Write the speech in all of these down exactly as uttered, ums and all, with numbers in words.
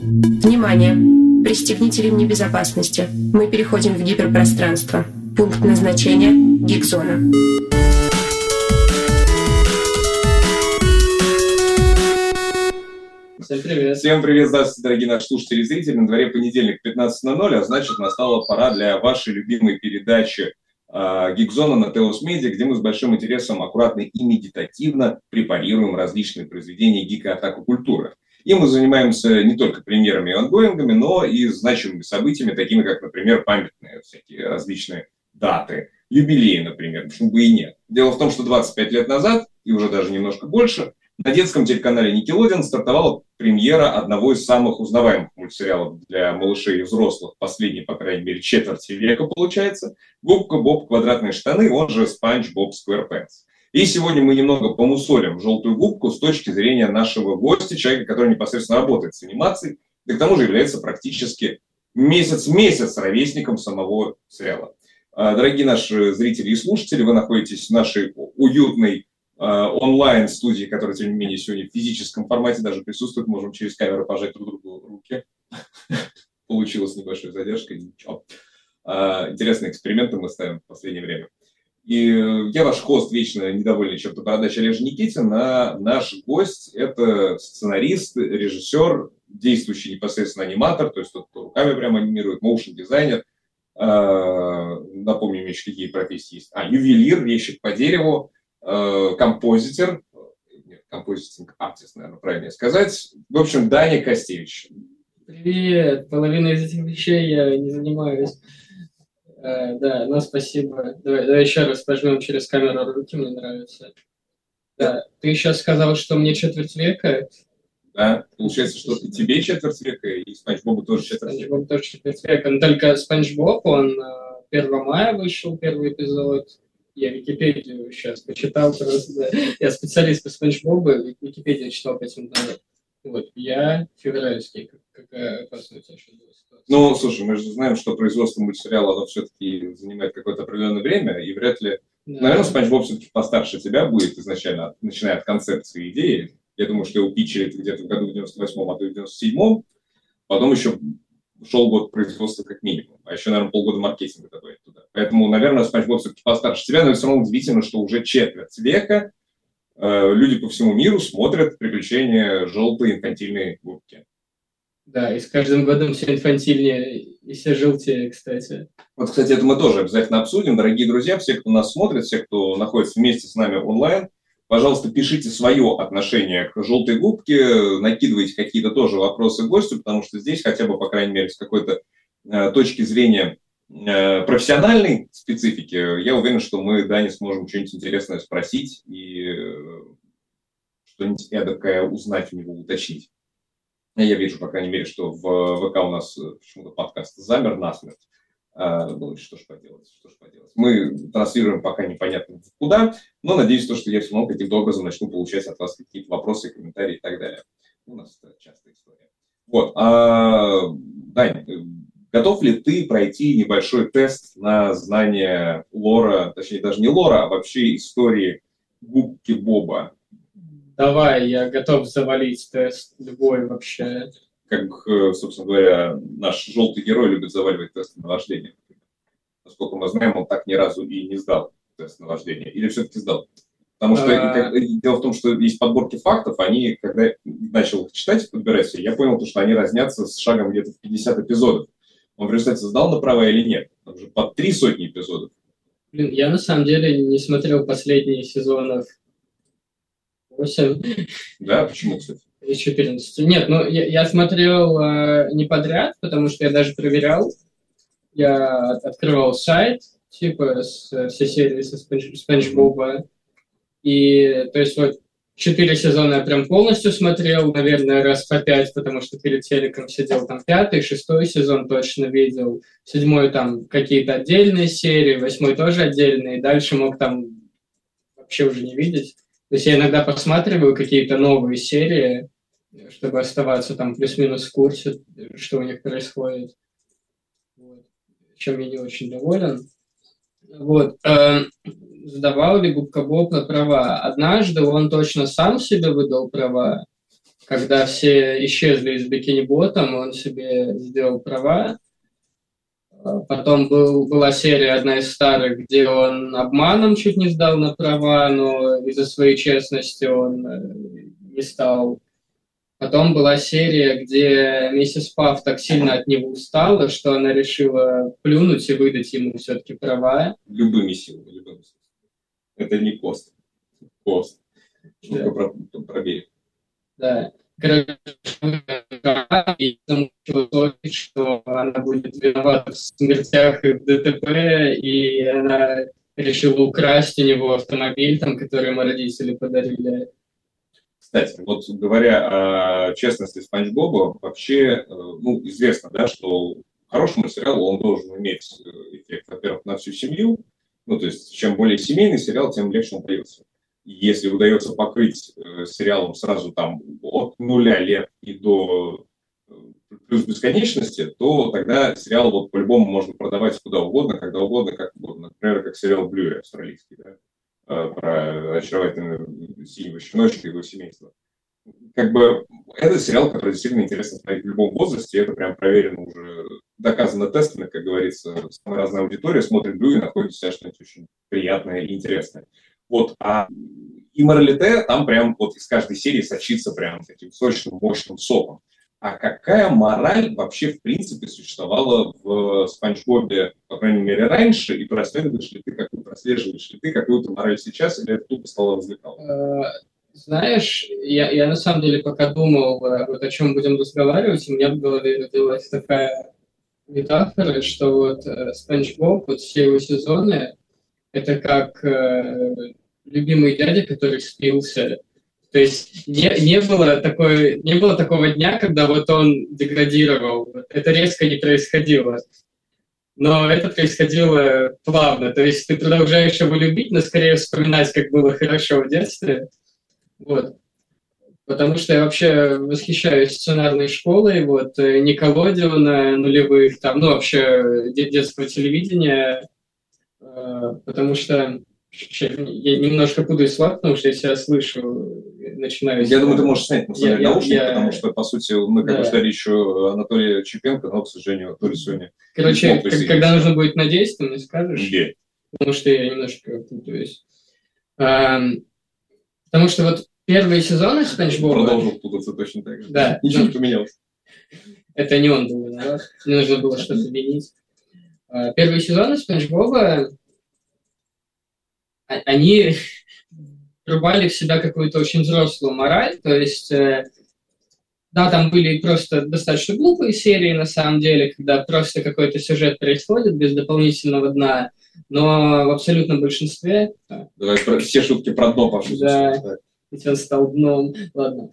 Внимание! Пристегните ремни безопасности. Мы переходим в гиперпространство. Пункт назначения – Гигзона. Всем привет. Всем привет, здравствуйте, дорогие наши слушатели и зрители. На дворе понедельник, пятнадцать ноль ноль, а значит, настала пора для вашей любимой передачи э, Гигзона на Теос Медиа, где мы с большим интересом аккуратно и медитативно препарируем различные произведения гико-атаку культуры. И мы занимаемся не только премьерами и ангоингами, но и значимыми событиями, такими как, например, памятные всякие различные даты, юбилеи, например, почему бы и нет. Дело в том, что двадцать пять лет назад, и уже даже немножко больше, на детском телеканале Nickelodeon стартовала премьера одного из самых узнаваемых мультсериалов для малышей и взрослых, последней, по крайней мере, четверти века, получается, «Губка Боб. Квадратные штаны», он же «Спанч Боб Сквэрпэнс». И сегодня мы немного помусолим «Желтую губку» с точки зрения нашего гостя, человека, который непосредственно работает с анимацией, и к тому же является практически месяц в месяц ровесником самого сериала. Дорогие наши зрители и слушатели, вы находитесь в нашей уютной онлайн-студии, которая, тем не менее, сегодня в физическом формате даже присутствует. Можем через камеру пожать друг другу руки. Получилось небольшой задержкой, ничего. Интересные эксперименты мы ставим в последнее время. И я ваш хост, вечно недовольный чем-то бородач Олег Никитин, а наш гость – это сценарист, режиссер, действующий непосредственно аниматор, то есть тот, кто руками прямо анимирует, моушн-дизайнер. Напомню, еще какие профессии есть. А, ювелир, резчик по дереву, композитор, нет, композитинг артист, наверное, правильнее сказать. В общем, Даня Костевич. Привет. Половина из этих вещей я не занимаюсь. Uh, да, ну спасибо. Давай, давай еще раз пожмем через камеру руки, мне нравится. Да. Ты еще сказал, что мне четверть века. Да, получается, что тебе четверть века, и Спанч Бобу тоже четверть века. Спанч Боб тоже четверть века. Но только Спанч Боб, он первого мая вышел, первый эпизод. Я Википедию сейчас почитал просто. Да. Я специалист по Спанч Бобу, Википедию читал пять минут назад. Вот, я февральский. Какая опасная у тебя сейчас была ситуация? Ну, слушай, мы же знаем, что производство мультсериала, оно все-таки занимает какое-то определенное время, и вряд ли... Да. Наверное, Спанч Боб все-таки постарше тебя будет изначально, начиная от концепции идеи. Я думаю, что его питчили где-то в году в девяносто восьмом, а то и в девяносто седьмом. Потом еще шел год производства как минимум. А еще, наверное, полгода маркетинга добавить туда. Поэтому, наверное, Спанч Боб все-таки постарше тебя, но все равно удивительно, что уже четверть века э, люди по всему миру смотрят приключения желтой инфантильной губки. Да, и с каждым годом все инфантильнее и все желтее, кстати. Вот, кстати, это мы тоже обязательно обсудим. Дорогие друзья, все, кто нас смотрит, все, кто находится вместе с нами онлайн, пожалуйста, пишите свое отношение к желтой губке, накидывайте какие-то тоже вопросы гостю, потому что здесь хотя бы, по крайней мере, с какой-то э, точки зрения э, профессиональной специфики, я уверен, что мы, Дане, сможем что-нибудь интересное спросить и э, что-нибудь эдакое узнать у него, уточнить. Я вижу, по крайней мере, что в ВК у нас почему-то подкаст замер насмерть. А, ну, что ж поделать, что ж поделать. Мы транслируем пока непонятно куда, но надеюсь, что я все равно каким-то образом начну получать от вас какие-то вопросы, комментарии и так далее. У нас это частая история. Вот. А, Дань, готов ли ты пройти небольшой тест на знание лора, точнее, даже не лора, а вообще истории Губки Боба? Давай, я готов завалить тест любой вообще. Как, собственно говоря, наш желтый герой любит заваливать тесты на вождение. Насколько мы знаем, он так ни разу и не сдал тест на вождение. Или все-таки сдал? Потому что а... как, дело в том, что есть подборки фактов, они, когда я начал их читать и подбирать все, я понял, что они разнятся с шагом где-то в пятьдесят эпизодов. Он в результате сдал на права или нет? Там же под три сотни эпизодов. Блин, я на самом деле не смотрел последние сезонов восемь. Да, почему, кстати? Из четырнадцати. Нет, ну я, я смотрел э, не подряд, потому что я даже проверял. Я открывал сайт, типа, с, все серии со Спанч Боба. И, то есть, вот, четыре сезона я прям полностью смотрел, наверное, раз по пять, потому что перед телеком сидел там пятый, шестой сезон точно видел. Седьмой там какие-то отдельные серии, восьмой тоже отдельные. Дальше мог там вообще уже не видеть. То есть я иногда посматриваю какие-то новые серии, чтобы оставаться там плюс-минус в курсе, что у них происходит. Вот. Чем я не очень доволен. Вот. Сдавал ли Губка Боб на права? Однажды он точно сам себе выдал права. когда все исчезли из Bikini Bottom, он себе сделал права. Потом был, была серия, одна из старых, где он обманом чуть не сдал на права, но из-за своей честности он не стал. Потом была серия, где миссис Пафф так сильно от него устала, что она решила плюнуть и выдать ему все-таки права. Любыми силами, любыми силами. Это не кост. Кост. Да. Штука про, про берег. Да. И что она будет виновата в смертях и в ДТП, и она решила украсть у него автомобиль, там, который ему родители подарили. Кстати, вот говоря о честности Спанч Боба, вообще, ну, известно, да, что хорошему сериалу он должен иметь эффект, во-первых, на всю семью. Ну, то есть, чем более семейный сериал, тем легче он дается. Если удается покрыть э, сериалом сразу там от нуля лет и до э, плюс бесконечности, то тогда сериал вот по-любому можно продавать куда угодно, когда угодно, как угодно. Например, как сериал «Блюри» австралийский, да, э, про очаровательную синего щеночка и его семейство. Как бы это сериал, который действительно интересно смотреть в любом возрасте, это прям проверено уже, доказано тестами, как говорится, самая разная аудитория смотрит «Блюри» и находит в себя что-нибудь очень приятное и интересное. Вот, а и моралите там прям вот из каждой серии сочится прям таким сочным, мощным соком. А какая мораль вообще в принципе существовала в Спанч Бобе, по крайней мере, раньше, и прослеживаешь ли ты, какую, прослеживаешь ли ты какую-то мораль сейчас, или это тупо стало развлекалом? Знаешь, я, я на самом деле пока думал, вот о чем будем разговаривать, у меня в голове родилась такая метафора, что вот Спанч Боб, вот все его сезоны, это как э, любимый дядя, который спился. То есть не, не, было такой, не было такого дня, когда вот он деградировал. Это резко не происходило. Но это происходило плавно. То есть ты продолжаешь его любить, но скорее вспоминать, как было хорошо в детстве. Вот. Потому что я вообще восхищаюсь сценарной школой, вот, Никелодеона нулевых, там, ну, вообще детского телевидения. Потому что я немножко путаю слова, потому что я себя слышу, начинаю... Я думаю, ты можешь снять на самом деле наушники, я... потому что, по сути, мы как бы да. ждали еще Анатолия Чепенко, но, к сожалению, то ли сегодня... Короче, как, когда нужно будет надеяться, ты мне скажешь. Где? Потому что я немножко путаюсь. А, потому что вот первые сезоны Спанч Боба... Продолжил путаться точно так же. Да. Ничего ну, не поменялось. Это не он был, да? Мне нужно было что-то винить. Первые сезоны Спанч Боба, они врубали в себя какую-то очень взрослую мораль, то есть, да, там были просто достаточно глупые серии, на самом деле, когда просто какой-то сюжет происходит без дополнительного дна, но в абсолютном большинстве... Давай про, все шутки про дно пошутим. Да, ведь он стал дном, ладно.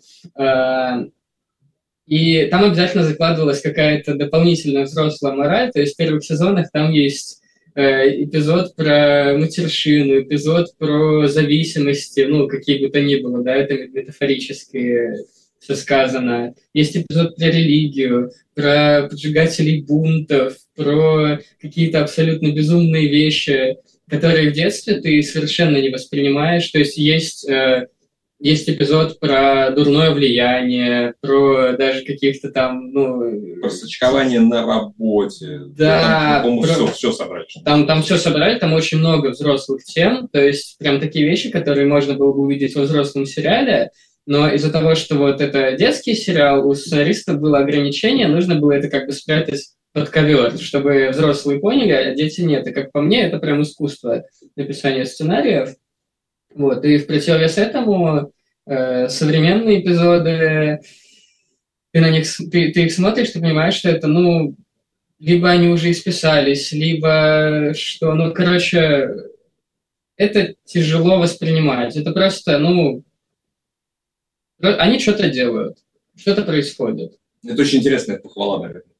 И там обязательно закладывалась какая-то дополнительная взрослая мораль, то есть в первых сезонах там есть э, эпизод про матершину, эпизод про зависимости, ну, какие бы то ни было, да, это метафорически все сказано. Есть эпизод про религию, про поджигателей бунтов, про какие-то абсолютно безумные вещи, которые в детстве ты совершенно не воспринимаешь, то есть есть... Э, Есть эпизод про дурное влияние, про даже каких-то там, ну... Про сочкование на работе. Да. Там, про... все, все собрали. Там, там все собрали, там очень много взрослых тем, то есть прям такие вещи, которые можно было бы увидеть во взрослом сериале, но из-за того, что вот это детский сериал, у сценаристов было ограничение, нужно было это как бы спрятать под ковер, чтобы взрослые поняли, а дети нет. И как по мне, это прям искусство написания сценариев. Вот, и в противовес этому э, современные эпизоды, ты на них ты, ты их смотришь, ты понимаешь, что это, ну, либо они уже исписались, либо что, ну, короче, это тяжело воспринимать. Это просто, ну, они что-то делают, что-то происходит. Это очень интересная похвала, наверное.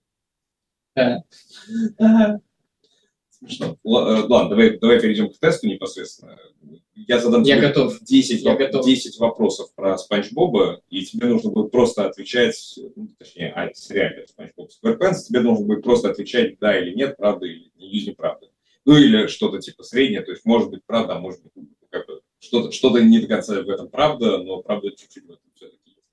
Да. Смешно. Ладно, давай, давай перейдем к тесту непосредственно. Я задам Я тебе готов. десять, Я воп- готов. десять вопросов про Спанч Боба, и тебе нужно будет просто отвечать, ну, точнее, а, сериале Спанч Боб Скварпенс, тебе нужно будет просто отвечать да или нет, правда или неправда. Ну или что-то типа среднее, то есть может быть правда, а может быть как-то что-то, что-то не до конца в этом правда, но правда чуть-чуть в этом все-таки есть.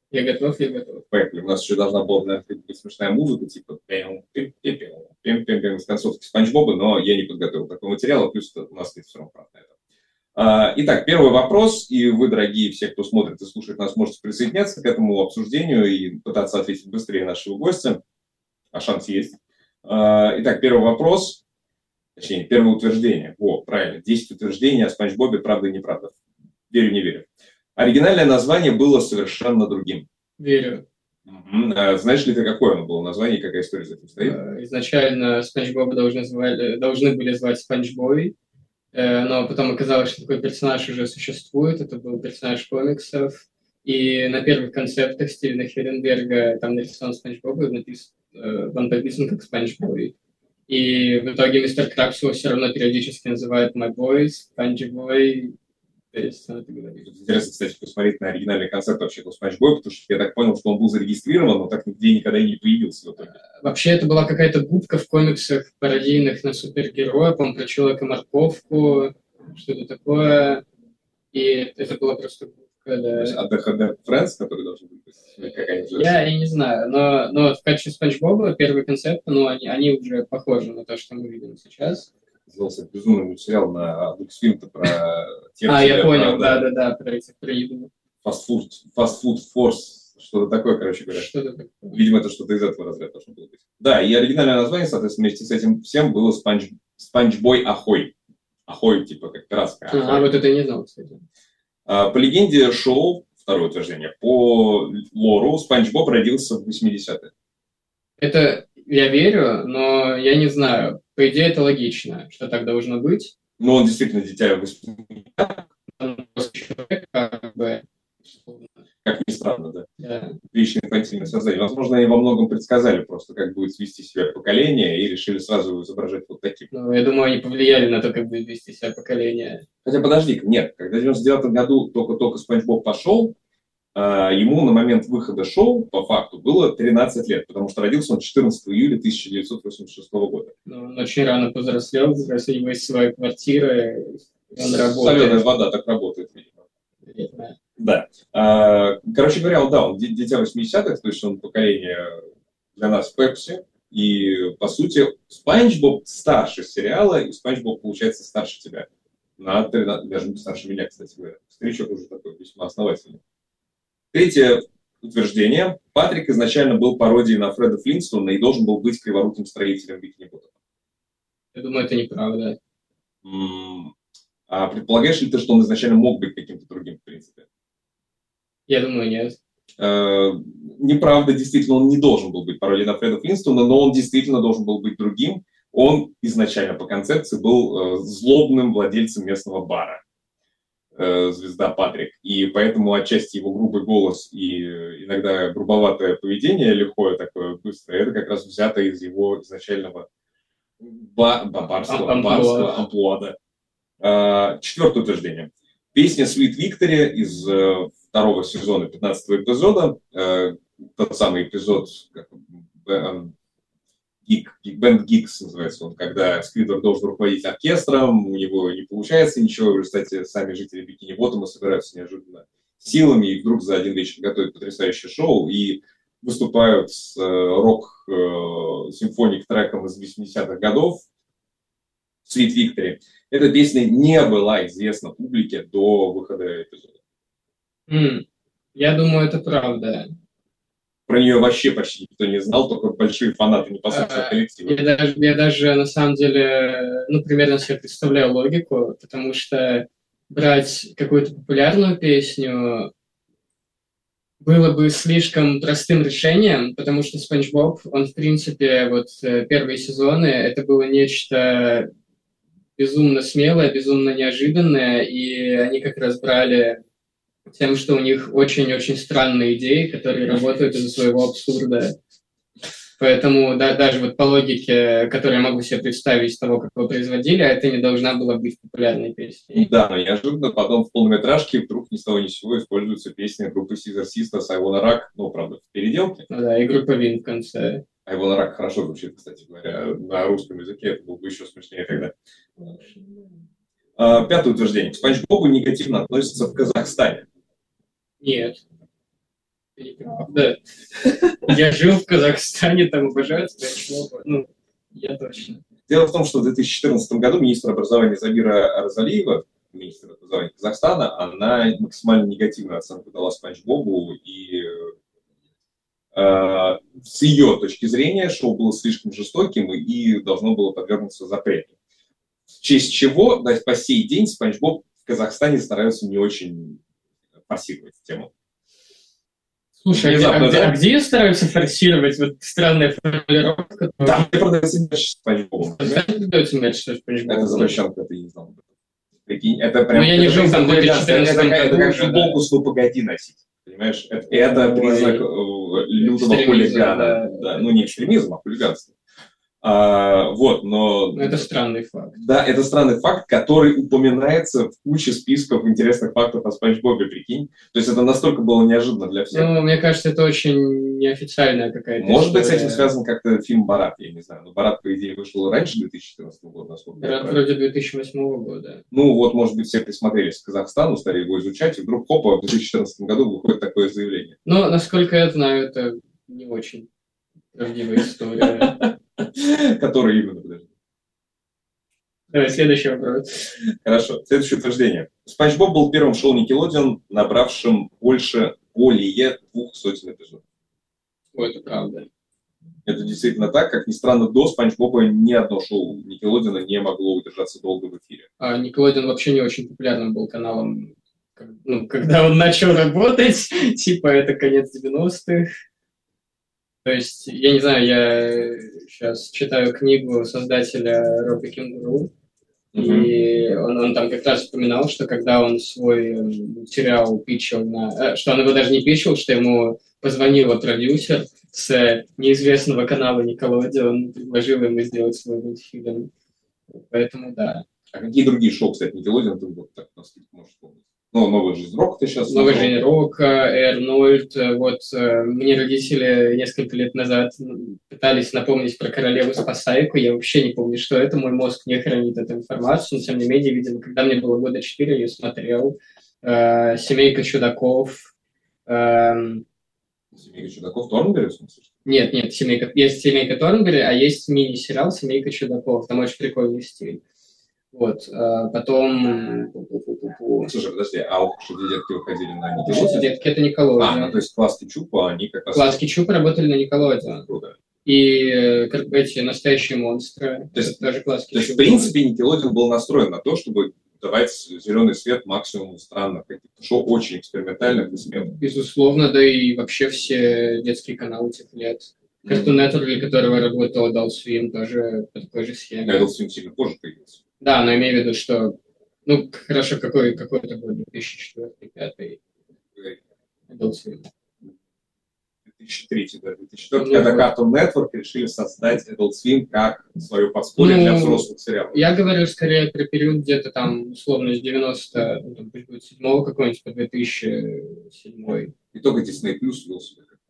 Я готов, я готов. Поехали. У нас еще должна была, наверное, быть смешная музыка, типа пем-пем-пем-пем с концовки Спанч Боба, но я не подготовил такого материала, плюс у нас есть все равно правда это. Итак, первый вопрос, и вы, дорогие все, кто смотрит и слушает нас, можете присоединяться к этому обсуждению и пытаться ответить быстрее нашего гостя, а шанс есть. Итак, первый вопрос, точнее, первое утверждение. О, правильно, десять утверждений о Спанч Бобе, правда и неправда. Верю, не верю. Оригинальное название было совершенно другим. Верю. Угу. А знаешь ли ты, какое оно было название и какая история за этим стоит? Изначально Спанч Боба должны, звали, должны были звать Спанч Бой. Но потом оказалось, что такой персонаж уже существует, это был персонаж комиксов, и на первых концептах Стивена Херенберга там нарисован Спанч Боб, и написан, он подписан как Спанч Бой. И в итоге мистер Крабс его все равно периодически называет My Boy, Спанч Бой, то есть он это говорит. Интересно, кстати, посмотреть на оригинальный концепт вообще был Спанч Бой, потому что я так понял, что он был зарегистрирован, но так нигде никогда и не появился в итоге. Вообще, это была какая-то губка в комиксах, пародийных на супергероя, по-моему, про Человека-морковку, что-то такое. И это была просто губка, да. А ди эйч ди Friends, который должен быть? Я, я не знаю, но, но в качестве Спанч Боба первый концепт, ну, они, они уже похожи на то, что мы видим сейчас. Назывался безумный мультсериал на Луксфильм-то про... А, я понял, да-да-да, про этих, про еду. Фастфуд, фастфуд форс, что-то такое, короче говоря. Что-то такое. Видимо, это что-то из этого разряда должно было быть. Да, и оригинальное название, соответственно, вместе с этим всем было Спанч, Спанч Бой Ахой. Ахой, типа, как пиратская. А, а, вот это я не знал, кстати. А, по легенде шоу, второе утверждение, по лору Спанч Боб родился в восьмидесятых. Это я верю, но я не знаю. По идее, это логично, что так должно быть. Но он действительно дитя восьмидесятых. Как бы... Как ни странно, да. Да. Отличное инфантильное создание. Возможно, они во многом предсказали просто, как будет вести себя поколение, и решили сразу его изображать вот таким. Ну, я думаю, они повлияли на то, как будет вести себя поколение. Хотя подожди, нет, когда в девяносто девятом году только-только Спанч Боб пошел, ему на момент выхода шоу, по факту, было тринадцать лет, потому что родился он четырнадцатого июля тысяча девятьсот восемьдесят шестого года. Ну, он очень рано повзрослел, взрослел, у него есть своя квартира, он работает. Соленая вода так работает, видимо. Видно. Да. Короче говоря, он, да, он дитя восьмидесятых, то есть он поколение для нас Пепси, и, по сути, Спанч Боб старше сериала, и Спанч Боб, получается, старше тебя. На тринадцать, даже старше меня, кстати говоря. Старичок уже такой весьма основательный. Третье утверждение. Патрик изначально был пародией на Фреда Флинстона и должен был быть криворуким строителем Бикини-Ботома. Я думаю, это неправда. М-м- а предполагаешь ли ты, что он изначально мог быть каким-то другим, в принципе? Я думаю, нет. Э- неправда, действительно, он не должен был быть пародией на Фреда Флинстона, но он действительно должен был быть другим. Он изначально по концепции был э- злобным владельцем местного бара. Звезда Патрик. И поэтому отчасти его грубый голос и иногда грубоватое поведение, лихое такое, быстрое, это как раз взято из его изначального ба- барского, Амплуа. барского амплуа. Да. А, четвертое утверждение. Песня Sweet Victory из э, второго сезона пятнадцатого эпизода, э, тот самый эпизод, как, э, Гик, Бенд Гикс называется он, когда Сквидвард должен руководить оркестром, у него не получается ничего, в результате сами жители Бикини-Ботома собираются неожиданно силами и вдруг за один вечер готовят потрясающее шоу и выступают с э, рок-симфоник треком из восьмидесятых годов Sweet Victory. Эта песня не была известна публике до выхода эпизода. Mm. Я думаю, это правда. Про нее вообще почти никто не знал, только большие фанаты непосредственно коллектива. Я даже, я даже, на самом деле, ну, примерно себе представляю логику, потому что брать какую-то популярную песню было бы слишком простым решением, потому что Спанч Боб, он, в принципе, вот первые сезоны, это было нечто безумно смелое, безумно неожиданное, и они как раз брали тем, что у них очень-очень странные идеи, которые работают из-за своего абсурда. Поэтому да, даже вот по логике, которую я могу себе представить из того, как его производили, это не должна была быть популярной песней. Да, но неожиданно потом в полнометражке вдруг ни с того ни с сего используется песня группы Caesar Sisters «I Wanna Rock», ну, правда, в переделке. Ну да, и группа Вин в конце. «I Wanna Rock» хорошо звучит, кстати говоря, на русском языке, это было бы еще смешнее тогда. А, пятое утверждение. К Спанч Бобу негативно относятся в Казахстане. Нет. Да. Я жил в Казахстане, там обожают Спанч Боба. Ну, я точно. Дело в том, что в две тысячи четырнадцатом году министр образования Забира Аразалиева, министр образования Казахстана, она максимально негативную оценку дала Спанч Бобу, и э, с ее точки зрения шоу было слишком жестоким и должно было подвергнуться запрету. В честь чего, да, по сей день Спанч Боб в Казахстане стараются не очень форсировать тему. Слушай, а, а, где, а где стараются форсировать? Вот странная формулировка. Да, где продается мерч Спанч Бобом. Продается мерч Спанч Бобом. Это запрещенка, ты не знал. Прикинь, это прям... Ну, я не жил там в две тысячи четырнадцатом году. Это как футболку да. с «Ну, погоди» носить. Понимаешь? Это, это признак лютого хулигана. Да. Да. Ну, не экстремизм, а хулиганство. А, вот, но... Это странный факт. Да, это странный факт, который упоминается в куче списков интересных фактов о Спанч Бобе, прикинь. То есть это настолько было неожиданно для всех. Ну, мне кажется, это очень неофициальная какая-то Может история. быть, с этим связан как-то фильм «Барат», я не знаю. Но «Барат», по идее, вышел раньше две тысячи четырнадцатого года, насколько я «Барат» понимаю. вроде две тысячи восьмого года. Ну, вот, может быть, все присмотрелись к Казахстану, стали его изучать, и вдруг, хопа, в две тысячи четырнадцатом году выходит такое заявление. Но, насколько я знаю, это не очень правдивая история. Который именно, подожди. Давай, следующий вопрос. Хорошо, следующее утверждение. Спанч Боб был первым шоу Никелодеон, набравшим больше, более двух сотен эпизодов. Ой, это правда. Это действительно так. Как ни странно, до Спанч Боба ни одно шоу Никелодеона не могло удержаться долго в эфире. А Никелодеон вообще не очень популярным был каналом, ну, когда он начал работать. Типа, это конец девяностых. То есть, я не знаю, я сейчас читаю книгу создателя Роба Кенгуру, uh-huh. и он, он там как раз вспоминал, что когда он свой сериал питчил на... Что он его даже не питчил, что ему позвонил продюсер с неизвестного канала Никелодеон, предложил ему сделать свой мультфильм. Поэтому да. А какие другие шоу, кстати, Никелодеон, ты вот так можешь вспомнить? Ну, «Новая жизнь рока» ты сейчас... «Новая жизнь рока», «Эрнольд». Вот мне родители несколько лет назад пытались напомнить про «Королеву Спасайку». Я вообще не помню, что это. Мой мозг не хранит эту информацию. Но, тем не менее, видимо, когда мне было года четыре, я ее смотрел. «Семейка чудаков». «Семейка чудаков» Торнберри, в смысле? Нет, нет, семейка... есть «Семейка Торнберри», а есть мини-сериал «Семейка чудаков». Там очень прикольный стиль. Вот, а потом... Слушай, подожди, а «Уши детки» выходили на Никелодеон? «Уши детки» — это Никелодеон. А, ну то есть «Класс Кетчупа», они как раз... «Класс Кетчупа» работали на Никелодеон. Круто. И эти «Настоящие монстры». То есть, даже «Класс Кетчупа». То есть, в принципе, Никелодеон был настроен на то, чтобы давать зеленый свет максимуму странных каких-то шоу, очень экспериментальных и смелых. Безусловно, да и вообще все детские каналы тех лет. Cartoon Network, для которого работал Adult Swim, тоже по такой же схеме. Adult Swim сильно позже появился. Да, но имею в виду, что... Ну, хорошо, какой, какой это год? две тысячи четвёртый, две тысячи пятый. Adult Swim. две тысячи третий, да, две тысячи четвёртый, ну, когда Cartoon Network решили создать Adult Swim как свое подспорье ну, для взрослых сериалов. Я говорю скорее про период где-то там, условно, с девяносто седьмого какой-нибудь по две тысячи седьмой. И только Disney Plus вел себя как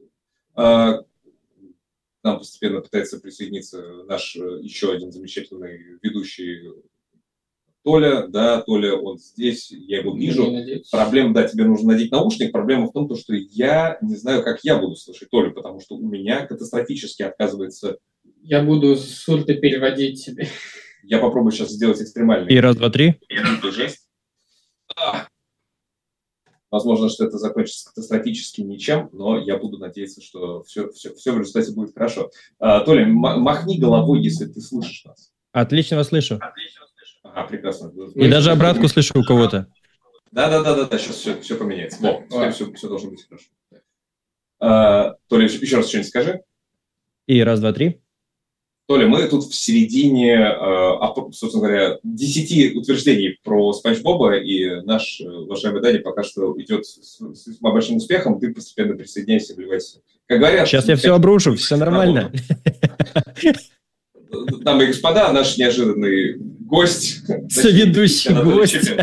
а, нам постепенно пытается присоединиться наш еще один замечательный ведущий Толя, да, Толя, он здесь, я его вижу. Проблема, да, тебе нужно надеть наушник. Проблема в том, что я не знаю, как я буду слышать Толю, потому что у меня катастрофически отказывается... Я буду с сурты переводить тебе. Я попробую сейчас сделать экстремальный... И раз, два, три. Жест. А! Возможно, что это закончится катастрофически ничем, но я буду надеяться, что все, все, все в результате будет хорошо. А, Толя, махни головой, если ты слышишь нас. Отлично вас слышу. Отлично слышу. Ага, прекрасно. И даже обратку слышу у кого-то. Да-да-да, сейчас все, все поменяется. Во, теперь все, все должно быть хорошо. А, Толя, еще раз что-нибудь скажи. И раз, два, три. Толя, мы тут в середине, собственно говоря, десяти утверждений про Спанч Боба, и наш уважаемый Даня пока что идет с весьма большим успехом. Ты постепенно присоединяйся, вливайся. Как говорят... Сейчас я все обрушу, все нормально. Дамы и господа, наш неожиданный гость. Соведущий гость.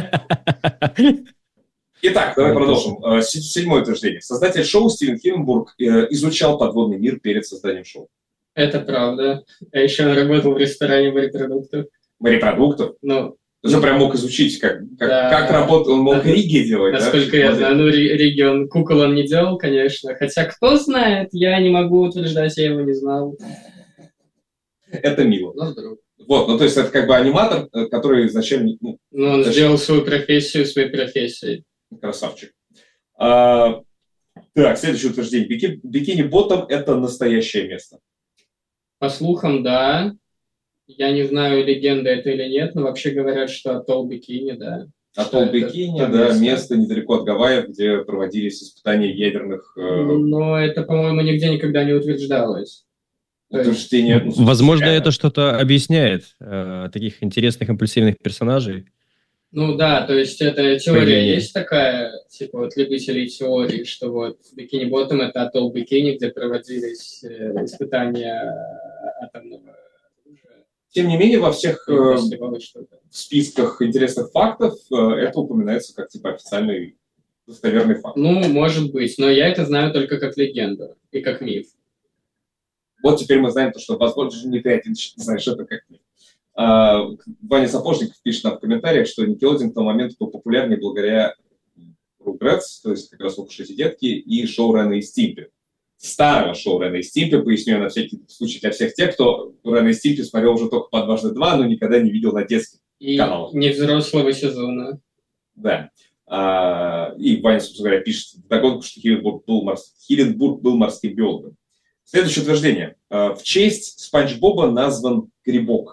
Итак, давай продолжим. Седьмое утверждение. Создатель шоу Стивен Хиненбург изучал подводный мир перед созданием шоу. Это правда. А еще он работал в ресторане морепродуктов. Морепродуктов? Ну, То есть он прям мог изучить, как, как, Да. как работает, он мог Да. Риги делать, да? Насколько я знаю, ну, Ри- Риги он кукол он не делал, конечно. Хотя кто знает, я не могу утверждать, я его не знал. Это мило. Но вдруг. Вот, ну то есть это как бы аниматор, э, который изначально, ну, Ну, он Зачем? сделал свою профессию своей профессией. красавчик. А, так, следующее утверждение. Бики- Бикини-ботом – это настоящее место. По слухам, да. Я не знаю, легенда это или нет, но вообще говорят, что атолл Бикини, да. Атолл Что это Бикини, то да, место. место недалеко от Гавайев, где проводились испытания ядерных э, Но это, по-моему, нигде никогда не утверждалось. То есть- утверждений. Ну, Возможно, реально. это что-то объясняет э, таких интересных импульсивных персонажей. Ну да, то есть это теория Появление. есть такая, типа вот любителей теории, что вот Бикини Ботом это атолл Бикини, где проводились э, испытания атомного оружия. Тем не менее, во всех И э, сливалось что-то. в списках интересных фактов э, это упоминается как типа официальный достоверный факт. Ну, может быть, но я это знаю только как легенду и как миф. Вот теперь мы знаем, то, что, возможно, не ты один знаешь это как миф. А, Ваня Сапожников пишет нам в комментариях, что Никелодеон к тому моменту был популярнее благодаря Ругрэдс, то есть как раз «Ох уж эти детки», и шоу Рена и Стимпи. Старого шоу Рена и Стимпи, поясню я на всякий случай для всех тех, кто Рена и Стимпи смотрел уже только по дважды два, но никогда не видел на детских И каналах. не взрослого сезона. Да. А, и Ваня, собственно говоря, пишет вдогонку, что Хиленбург был, морс... Хиленбург был морским биологом. Следующее утверждение. А, в честь Спанч Боба назван грибок.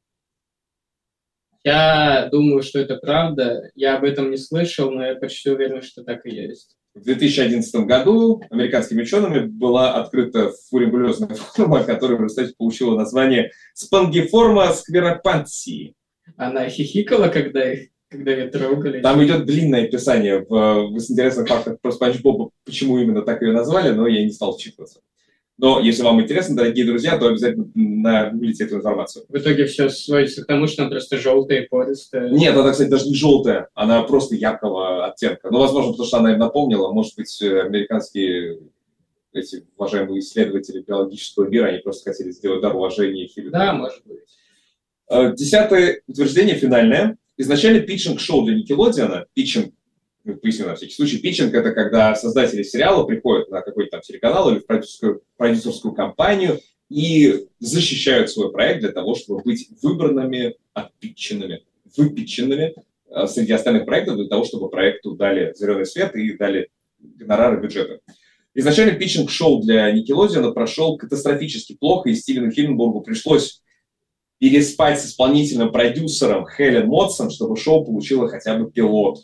Я думаю, что это правда. Я об этом не слышал, но я почти уверен, что так и есть. В две тысячи одиннадцатом году американскими учеными была открыта фурибулезная форма, которая в результате получила название спонгиформа скверопантии. Она хихикала, когда их когда ее трогали. Там идет длинное описание в, в интересных фактах про Спанч Боба, почему именно так ее назвали, но я не стал вчитываться. Но если вам интересно, дорогие друзья, то обязательно нагуглите эту информацию. В итоге все сводится к тому, что она просто желтая и пористая. Нет, она, кстати, даже не желтая, она просто яркого оттенка. Ну, возможно, потому что она им напомнила, может быть, американские эти уважаемые исследователи биологического мира, они просто хотели сделать дар уважения Хиллеру. Да, может быть. Десятое утверждение, финальное. Изначально питчинг-шоу для Никелодеона, питчинг, ну, поясню на всякий случай, питчинг — это когда создатели сериала приходят на какой-то там телеканал или в продюсерскую, продюсерскую компанию и защищают свой проект для того, чтобы быть выбранными, отпитченными, выпитченными э, среди остальных проектов для того, чтобы проекту дали зеленый свет и дали гонорары, бюджеты. Изначально питчинг-шоу для Никелодеона прошел катастрофически плохо, и Стивену Хильнбургу пришлось переспать с исполнительным продюсером Хелен Модсон, чтобы шоу получило хотя бы пилот.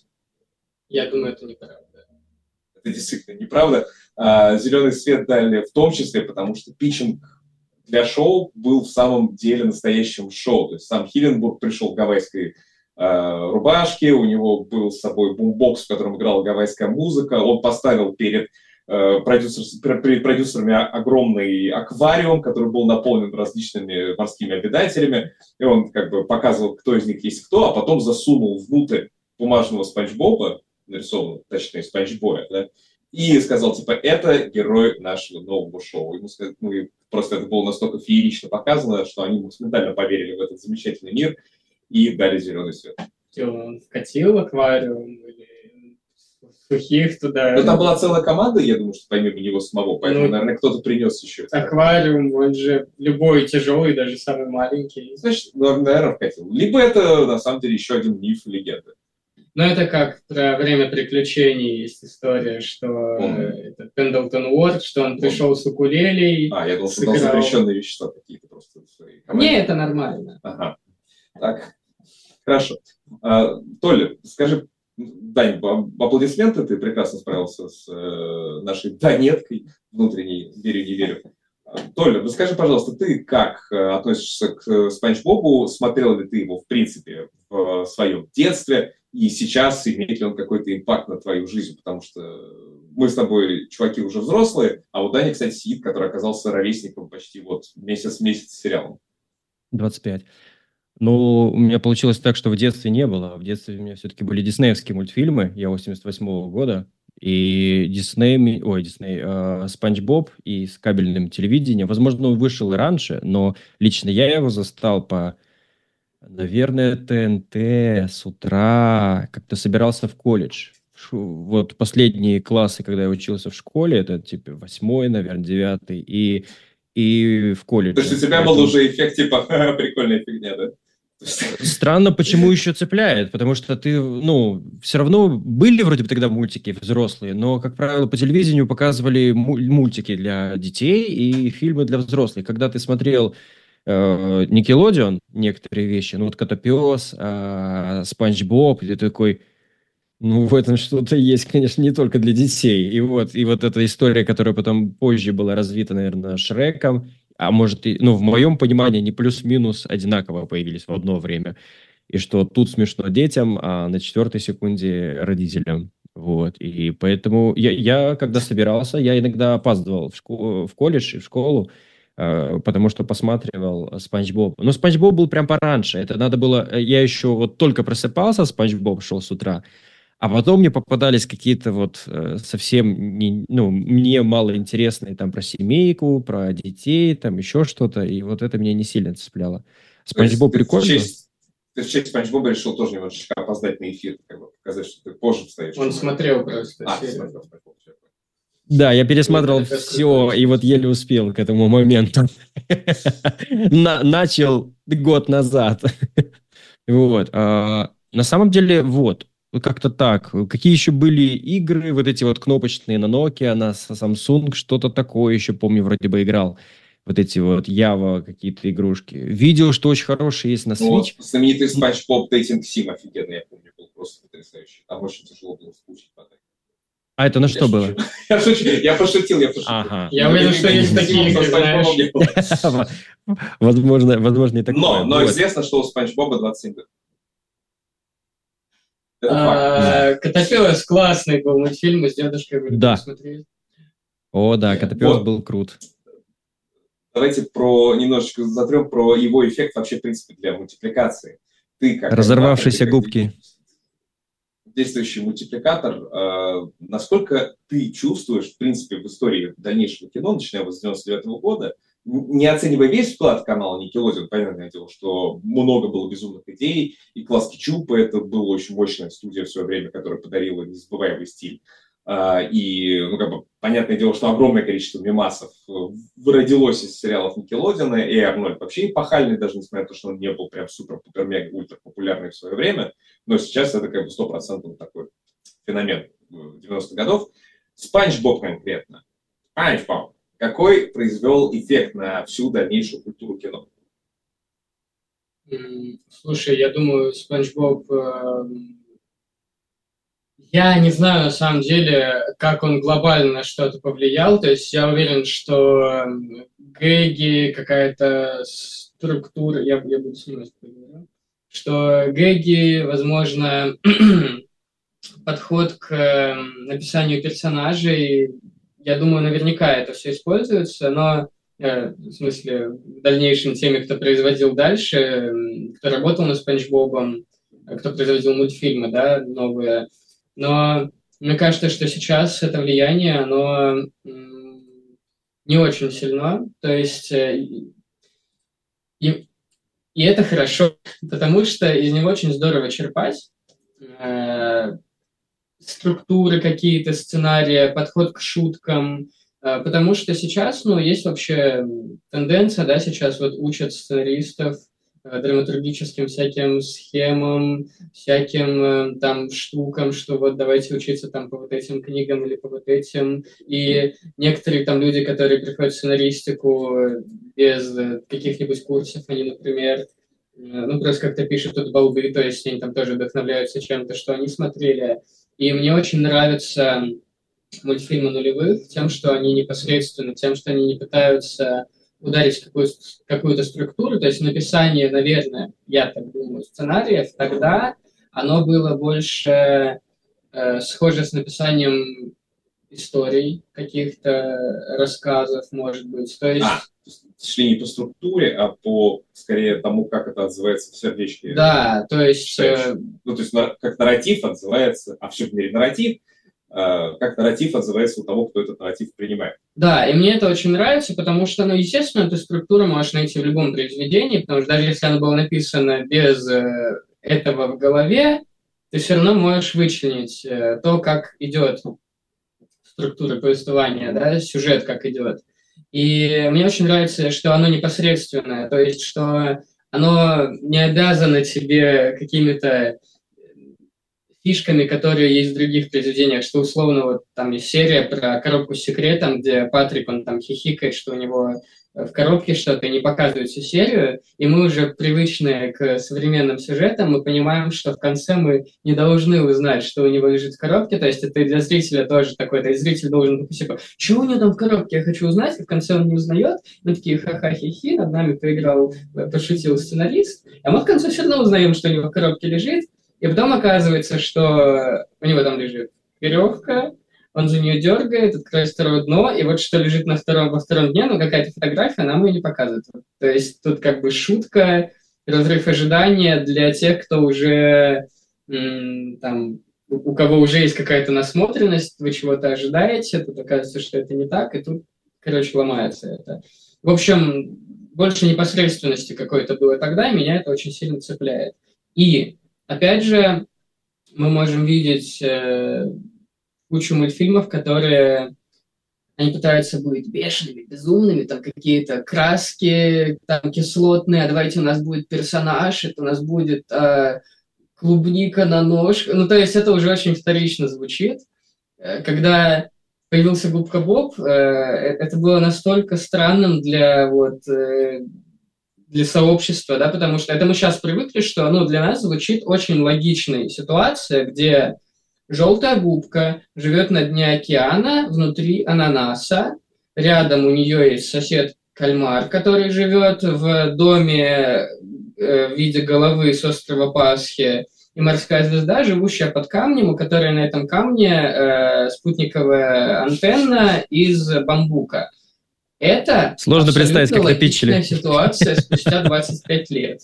Я думаю, это неправда. Это действительно неправда. А, зеленый свет дали в том числе, потому что питчинг для шоу был в самом деле настоящим шоу. То есть сам Хильнбург пришел в гавайской э, рубашке, у него был с собой бумбокс, в котором играла гавайская музыка, он поставил перед Продюсер, перед продюсерами огромный аквариум, который был наполнен различными морскими обитателями, и он как бы показывал, кто из них есть кто, а потом засунул внутрь бумажного Спанч Боба, нарисованного, точнее, Спанч Боя, да, и сказал, типа, это герой нашего нового шоу. Ему сказали, ну, и просто это было настолько феерично показано, что они моментально поверили в этот замечательный мир и дали зеленый свет. Он вкатил аквариум или сухих туда. Но там была целая команда, я думаю, что помимо него самого, поэтому, ну, наверное, кто-то принес еще. Аквариум, он же любой тяжелый, даже самый маленький. Значит, наверное, вкатил. Либо это, на самом деле, еще один миф, легенда. Ну, это как про «Время приключений» есть история, что mm-hmm. это Пендлтон Уорд, что он пришел с укулелей. А, я думал, что там запрещенные вещества какие-то просто. Не, это нормально. Ага. Так, хорошо. А, Толя, скажи, Дань, аплодисменты, ты прекрасно справился с э, нашей донеткой внутренней, верю, не верю. Толя, расскажи, пожалуйста, ты как относишься к Спанч Бобу? Смотрел ли ты его, в принципе, в своем детстве? И сейчас имеет ли он какой-то импакт на твою жизнь? Потому что мы с тобой, чуваки, уже взрослые, а у Дани, кстати, сидит, который оказался ровесником почти вот месяц-месяц с сериалом. двадцать пять. Ну, у меня получилось так, что в детстве не было. В детстве у меня все-таки были диснеевские мультфильмы. Я восемьдесят восьмого года. И Дисней, ой, Дисней, э, Спанч Боб и с кабельным телевидением. Возможно, он вышел и раньше, но лично я его застал по Наверное, ТНТ с утра как-то собирался в колледж. Шу- Вот последние классы, когда я учился в школе, это типа восьмой, наверное, девятый, и, и в То есть у колледже. тебя был Поэтому уже эффект типа прикольная фигня, да? То есть, странно, почему еще цепляет, потому что ты, ну, все равно были вроде бы тогда мультики взрослые, но, как правило, по телевидению показывали му- мультики для детей и фильмы для взрослых. Когда ты смотрел э, Nickelodeon, некоторые вещи, ну, вот Котопес, э, Спанч Боб, и ты такой, ну, в этом что-то есть, конечно, не только для детей. И вот, и вот эта история, которая потом позже была развита, наверное, Шреком, а может, и, ну, в моем понимании, они плюс-минус одинаково появились в одно время. И что тут смешно детям, а на четвертой секунде родителям. Вот. И поэтому я, я когда собирался, я иногда опаздывал в, шко- в колледж и в школу, э, потому что посматривал Спанч Боб. Но Спанч Боб был прям пораньше. Это надо было... э, Я еще вот только просыпался, Спанч Боб шел с утра, а потом мне попадались какие-то вот э, совсем, не, ну, мне малоинтересные там про семейку, про детей, там еще что-то, и вот это меня не сильно цепляло. то Спанч есть Боб ты в прикольно. честь, ты в честь Спанч Боба решил тоже немножечко опоздать на эфир, как бы показать, что ты позже встаешь. Он смотрел просто А, ты серию. смотрел Спанч Боба. всё. Да, я пересматривал Это все, круто. и вот еле успел к этому моменту. На- Начал год назад. Вот. а, На самом деле, вот, как-то так. Какие еще были игры, вот эти вот кнопочные на Nokia, на с- Samsung, что-то такое еще, помню, вроде бы играл. Вот эти вот Java какие-то игрушки. Видел, что очень хорошие есть на Ну, вот Switch. знаменитый Спанч Боб Dating Sim офигенный, я помню, был просто потрясающий. Там очень тяжело было скучать потом. А это на Я что было? шучу. Я шучу, я пошутил, я пошутил. Ага. Я уверен, что есть такие игры, Со Спанч Бобом не было. Возможно, возможно и такое. Но, но Вот. известно, что у Спанч Боба двадцать семь лет. Это факт. А, Котопес классный был мультфильм, мы с дедушкой были Да. смотреть. О, да, Котопес Вот. был крут. Давайте про немножечко затрем про его эффект вообще, в принципе, для мультипликации. Ты как Разорвавшиеся аниматор, ты как губки. действующий мультипликатор, э, насколько ты чувствуешь, в принципе, в истории дальнейшего кино, начиная с девяносто девятого года, н- не оценивая весь вклад канала Nickelodeon, понятное дело, что много было безумных идей, и Класс Кетчупа, это была очень мощная студия в свое время, которая подарила незабываемый стиль. А, И, ну, как бы, понятное дело, что огромное количество мемасов э, родилось из сериалов Никелодиона, и Арнольд вообще эпохальный, даже несмотря на то, что он не был прям супер-пупер-мега-ультра популярный в свое время, но сейчас это как бы стопроцентный такой феномен девяностых годов. Спанч Боб конкретно. Спанч Боб. Какой произвел эффект на всю дальнейшую культуру кино? М, Слушай, я думаю, Спанч Боб... э, Я не знаю, на самом деле, как он глобально на что-то повлиял. То есть я уверен, что м, гэги, какая-то структура... Я, я буду снимать, говорю, что гэги, возможно, подход к э, написанию персонажей, я думаю, наверняка это все используется, но э, в смысле, в дальнейшем теми, кто производил дальше, м, кто работал над Спанч Бобом, э, кто производил мультфильмы, да, новые. Но мне кажется, что сейчас это влияние, оно м, не очень сильно. То есть э, и, и это хорошо, потому что из него очень здорово черпать. Э, структуры какие-то, сценарии, подход к шуткам, э, потому что сейчас, ну, есть вообще тенденция, да, сейчас вот учат сценаристов э, драматургическим всяким схемам, всяким э, там штукам, что вот давайте учиться там по вот этим книгам или по вот этим, и некоторые там люди, которые приходят в сценаристику без э, каких-нибудь курсов, они, например, э, ну, просто как-то пишут тут балды, то есть они там тоже вдохновляются чем-то, что они смотрели. И мне очень нравятся мультфильмы нулевых тем, что они непосредственно, тем, что они не пытаются ударить в какую- какую-то структуру, то есть написание, наверное, я так думаю, сценариев, тогда оно было больше э, схоже с написанием историй, каких-то рассказов, может быть. То есть... А, то есть шли не по структуре, а по, скорее, тому, как это отзывается в сердечке. Да, то есть... э, Ну, то есть на- как нарратив отзывается, а все в мире нарратив, как нарратив отзывается у того, кто этот нарратив принимает. Да, и мне это очень нравится, потому что, ну, естественно, эту структуру можешь найти в любом произведении, потому что даже если оно было написано без этого в голове, ты все равно можешь вычленить то, как идет структура повествования, да, сюжет как идет. И мне очень нравится, что оно непосредственное, то есть, что оно не обязано тебе какими-то фишками, которые есть в других произведениях, что условно вот там есть серия про коробку с секретом, где Патрик, он там хихикает, что у него в коробке что-то, и не показывают всю серию, и мы уже привычные к современным сюжетам, мы понимаем, что в конце мы не должны узнать, что у него лежит в коробке, то есть это для зрителя тоже такое, то есть зритель должен такой, типа, что у него там в коробке, я хочу узнать, и в конце он не узнает, мы такие ха-ха-хи-хи, над нами поиграл, пошутил сценарист, а мы в конце все равно узнаем, что у него в коробке лежит, и потом оказывается, что у него там лежит веревка, он за нее дергает, открывает второе дно, и вот что лежит на втором, во втором дне, ну, какая-то фотография, нам ее не показывает. То есть тут как бы шутка, разрыв ожидания для тех, кто уже, м, там, у кого уже есть какая-то насмотренность, вы чего-то ожидаете, тут оказывается, что это не так, и тут, короче, ломается это. В общем, больше непосредственности какой-то было тогда, и меня это очень сильно цепляет. И, опять же, мы можем видеть... Э, кучу мультфильмов, которые они пытаются быть бешеными, безумными, там какие-то краски, там кислотные, а давайте у нас будет персонаж, это у нас будет э, клубника на ножках. Ну, то есть это уже очень вторично звучит. Когда появился Губка Боб, э, это было настолько странным для, вот, э, для сообщества, да, потому что это мы сейчас привыкли, что, ну, для нас звучит очень логичная ситуация, где желтая губка живет на дне океана, внутри ананаса. Рядом у нее есть сосед кальмар, который живет в доме э, в виде головы с острова Пасхи. И морская звезда, живущая под камнем, у которой на этом камне э, спутниковая антенна из бамбука. Это сложно представить, как напичили. Ситуация спустя двадцать пять лет.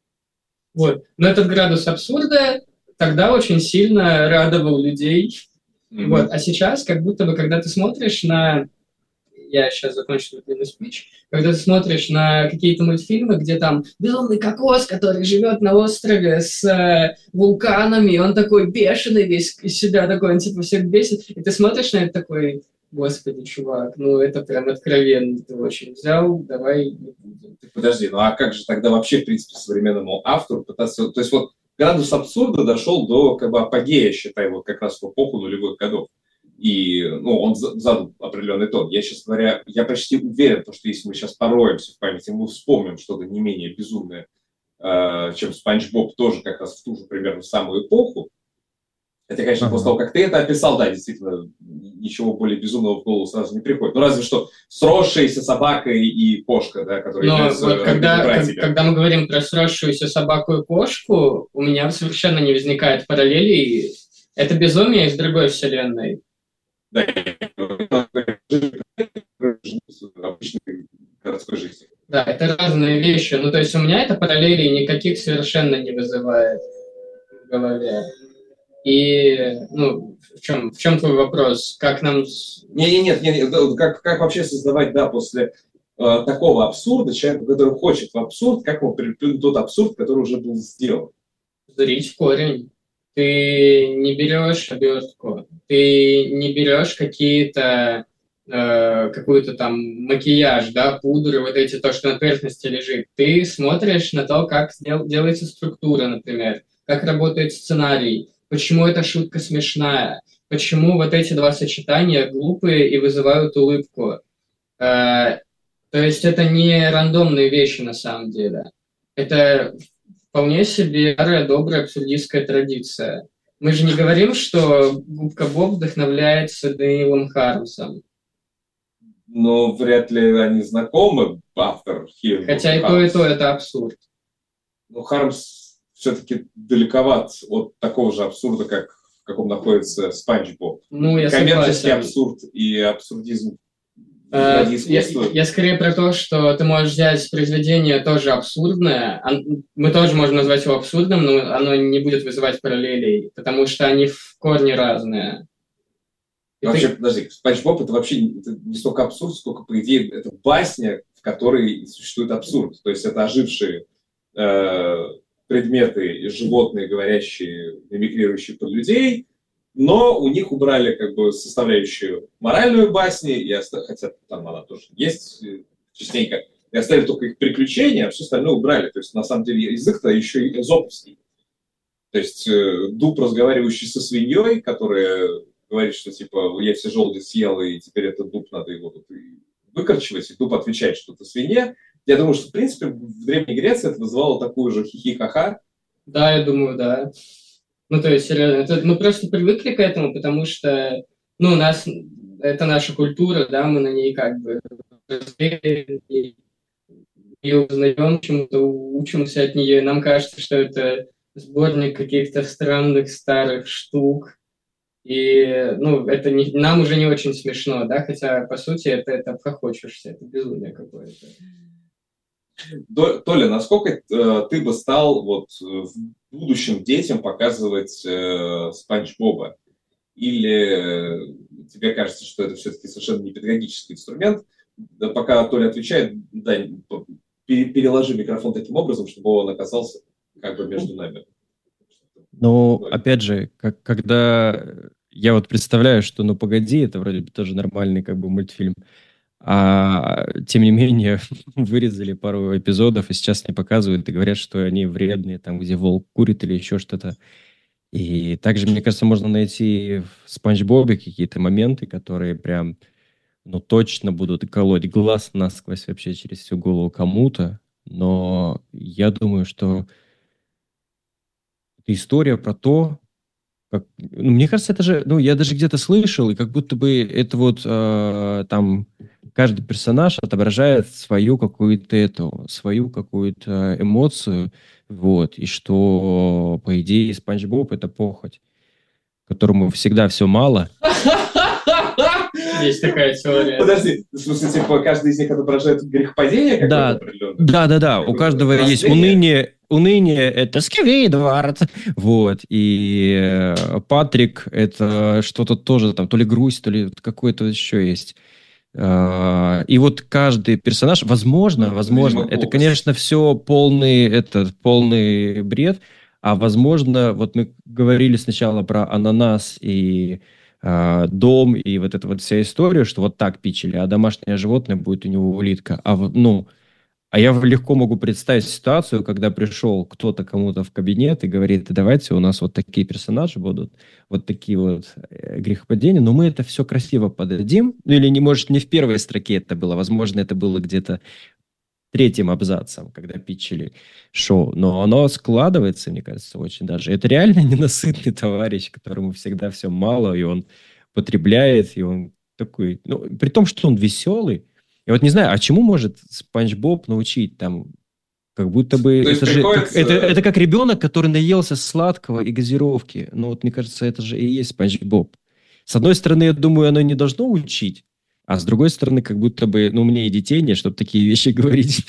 Вот. Но этот градус абсурда тогда очень сильно радовал людей. Mm-hmm. Вот. А сейчас, как будто бы, когда ты смотришь на... Я сейчас закончу длинный спич. Когда ты смотришь на какие-то мультфильмы, где там безумный кокос, который живет на острове с э, вулканами, он такой бешеный весь из себя, такой, он типа всех бесит, и ты смотришь на это такой, господи, чувак, ну это прям откровенно ты очень взял, давай не будем. Подожди, ну а как же тогда вообще, в принципе, современному автору пытаться... То есть вот градус абсурда дошел до как бы апогея, считай, вот как раз в эпоху нулевых годов. И ну, он задал определенный тон. Я, честно говоря, я почти уверен, что если мы сейчас пороемся в памяти, мы вспомним что-то не менее безумное, э, чем Спанч Боб, тоже как раз в ту же примерно самую эпоху. Хотя, конечно, после того, как ты это описал, да, действительно, ничего более безумного в голову сразу не приходит. Ну, разве что сросшаяся собака и кошка, да, которые Но являются вот когда, как, когда мы говорим про сросшуюся собаку и кошку, у меня совершенно не возникает параллели. Это безумие из другой вселенной. Да, обычной городской жизни. Да, это разные вещи. Ну, то есть у меня это параллели никаких совершенно не вызывает в голове. И, ну, в чем, в чем твой вопрос? Как нам... Нет, нет, нет, как, как вообще создавать, да, после э, такого абсурда, человеку, который хочет в абсурд, как ему приплюнуть тот абсурд, который уже был сделан? Зрить в корень. Ты не берешь обертку, ты не берешь какие-то, э, какую-то там макияж, да, пудры, вот эти, то, что на поверхности лежит. Ты смотришь на то, как дел, делается структура, например, как работает сценарий, почему эта шутка смешная, почему вот эти два сочетания глупые и вызывают улыбку. Э, то есть это не рандомные вещи на самом деле. Это... вполне себе старая, добрая абсурдистская традиция. Мы же не говорим, что Губка Боб вдохновляется Дэниелом Хармсом. Но вряд ли они знакомы, автор. Хотя и то, и то это абсурд. Но Хармс все-таки далековат от такого же абсурда, как в каком находится Спанч Боб. Ну, я коммерческий согласен. Абсурд и абсурдизм. Я, я скорее про то, что ты можешь взять произведение тоже абсурдное, мы тоже можем назвать его абсурдным, но оно не будет вызывать параллелей, потому что они в корне разные. И вообще, ты... подожди, Спанч Боб это вообще это не столько абсурд, сколько, по идее, это басня, в которой существует абсурд. То есть это ожившие э, предметы, животные, говорящие, мимикрирующие под людей, но у них убрали как бы составляющую моральную басни, и оста... хотя там она тоже есть частенько, и оставили только их приключения, а все остальное убрали. То есть на самом деле язык-то еще и эзоповский. То есть э, дуб, разговаривающий со свиньей, которая говорит, что типа я все желуди съел, и теперь этот дуб надо его тут выкорчевать, и дуб отвечает, что это свинья. Я думаю, что в принципе в Древней Греции это вызывало такую же хихи-ха-ха. Да, я думаю, да. Ну, то есть, это, мы просто привыкли к этому, потому что, ну, у нас, это наша культура, да, мы на ней как бы ее узнаем, чему-то учимся от нее, и нам кажется, что это сборник каких-то странных старых штук, и, ну, это не, нам уже не очень смешно, да, хотя, по сути, это, это обхохочешься, это безумие какое-то. Толя, насколько э, ты бы стал вот в будущем детям показывать э, Спанч Боба? Или э, тебе кажется, что это все-таки совершенно не педагогический инструмент? Да, пока Толя отвечает, да, переложи микрофон таким образом, чтобы он оказался как бы между нами. Ну, опять же, как, когда я вот представляю, что «Ну, погоди», это вроде бы тоже нормальный как бы мультфильм, а тем не менее вырезали пару эпизодов и сейчас не показывают и говорят, что они вредные, там, где волк курит или еще что-то. И также, мне кажется, можно найти в Спанч Бобе какие-то моменты, которые прям, ну, точно будут колоть глаз насквозь вообще через всю голову кому-то. Но я думаю, что это история про то, как... Ну, мне кажется, это же... Ну, я даже где-то слышал, и как будто бы это вот э, там... Каждый персонаж отображает свою какую-то эту, свою какую-то эмоцию, вот, и что, по идее, Спанч Боб — это похоть, которому всегда все мало. Есть такая теория. Подожди, в смысле, типа, каждый из них отображает грехопадение? Да, да, да, да, у каждого есть уныние, уныние — это Сквидвард, вот, и Патрик — это что-то тоже там, то ли грусть, то ли какое-то еще есть. И вот каждый персонаж, возможно, возможно, это, конечно, все полный, это, полный бред, а возможно, вот мы говорили сначала про ананас и э, дом, и вот эта вот вся история, что вот так пичили, а домашнее животное будет у него улитка. А, ну, а я легко могу представить ситуацию, когда пришел кто-то кому-то в кабинет и говорит: давайте у нас вот такие персонажи будут, вот такие вот грехопадения, но мы это все красиво подадим. Ну или, не, может, не в первой строке это было, возможно, это было где-то третьим абзацем, когда питчили шоу. Но оно складывается, мне кажется, очень даже. Это реально ненасытный товарищ, которому всегда все мало, и он потребляет, и он такой... Ну, при том, что он веселый. Я вот не знаю, а чему может Спанч Боб научить там? Как будто бы... Это, же, как, это, это как ребенок, который наелся сладкого и газировки. Ну вот, мне кажется, это же и есть Спанч Боб. С одной стороны, я думаю, оно не должно учить, а с другой стороны, как будто бы, ну, мне и детей нет, чтобы такие вещи говорить.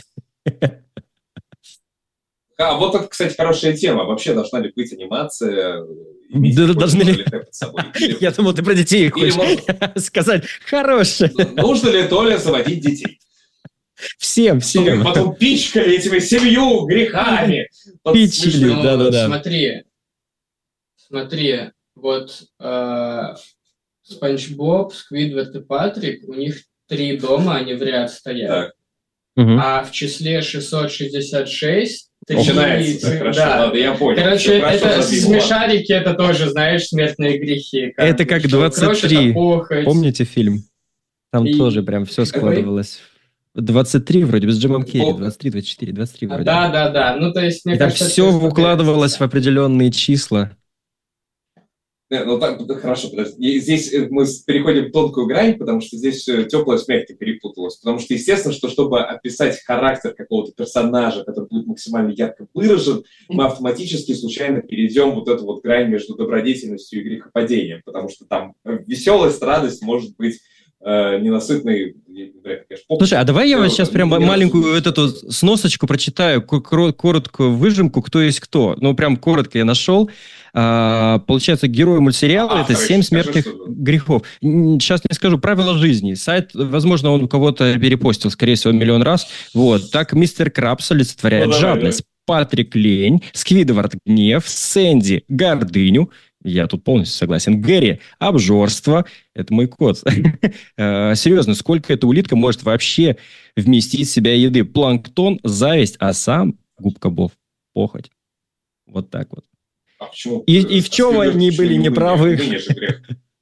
А вот это, кстати, хорошая тема. Вообще должна ли быть анимация? Да, должны ли... Я думал, ты про детей хочешь сказать. Хорошая. Нужно ли, Толя, заводить детей? Всем, всем. Потом пичкали этими семью грехами. Пичили, да-да-да. Смотри, смотри, вот Спанч Боб, Сквидвард и Патрик, у них три дома, они в ряд стоят. А в числе шестьсот шестьдесят шесть начинается, три, хорошо, да. ладно, я понял. Короче, это смешарики, это тоже, знаешь, смертные грехи. Как это как двадцать три. Помните фильм? Там и... тоже прям все складывалось. двадцать три вроде, с Джимом Керри. двадцать три, двадцать четыре, двадцать три вроде. Да, да, да. Ну, то есть, мне и кажется, там все укладывалось в определенные числа. Ну, так, хорошо, подожди. Здесь мы переходим в тонкую грань, потому что здесь все теплое с мягким перепуталось. Потому что, естественно, что чтобы описать характер какого-то персонажа, который будет максимально ярко выражен, мы автоматически случайно перейдем вот эту вот грань между добродетельностью и грехопадением. Потому что там веселость, радость может быть э, ненасытный... Это, конечно, поп, Слушай, а давай я но, вас сейчас прям маленькую вот эту сносочку прочитаю, короткую выжимку, кто есть кто. Ну, прям коротко я нашел. А, получается, герой мультсериала а, – это «Семь смертных скажи, грехов». Сейчас не скажу. «Правила жизни». Сайт, возможно, он у кого-то перепостил, скорее всего, миллион раз. Вот. Так мистер Крабс олицетворяет ну, жадность. Давай. Патрик – лень. Сквидвард – гнев. Сэнди – гордыню. Я тут полностью согласен. Гэри – обжорство. Это мой кот. Серьезно, сколько эта улитка может вообще вместить в себя еды? Планктон, зависть, а сам губка Боб – похоть. Вот так вот. А почему? И, и в чем они были неправы? Уныние же грех.